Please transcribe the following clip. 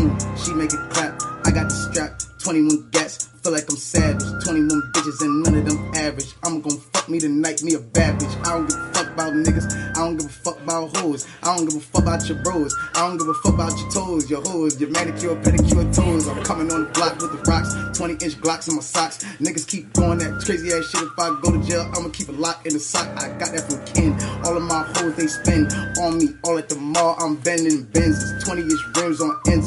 boom, she make it clap. I got the strap, 21 gats, feel like I'm savage. 21 bitches and none of them average. I'm gon' fuck me tonight, me a bad bitch. I don't give a fuck about niggas, I don't give a fuck about hoes. I don't give a fuck about your bros, I don't give a fuck about your toes, your hoes, your manicure, pedicure toes. I'm coming on the block with the rocks, 20-inch Glocks in my socks. Niggas keep doing that crazy ass shit. If I go to jail, I'ma keep a lock in the sock. I got that from Ken. All of my hoes, they spend on me, all at the mall. I'm bending Benzes, 20-inch rims on ends.